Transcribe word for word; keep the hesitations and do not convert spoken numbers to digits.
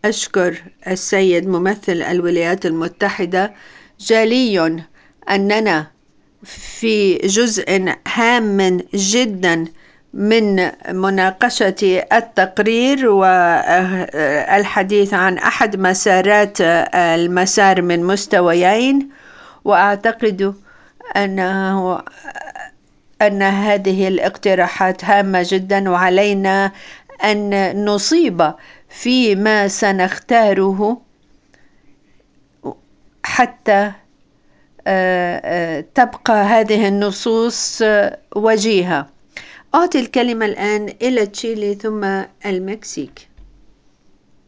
أشكر السيد ممثل الولايات المتحدة. جالي أننا في جزء هام جدا من مناقشة التقرير والحديث عن أحد مسارات المسار من مستويين، وأعتقد أنه أن هذه الاقتراحات هامة جدا، وعلينا أن نصيب فيما سنختاره حتى تبقى هذه النصوص وجيهة. أعطي الكلمة الآن إلى تشيلي ثم المكسيك.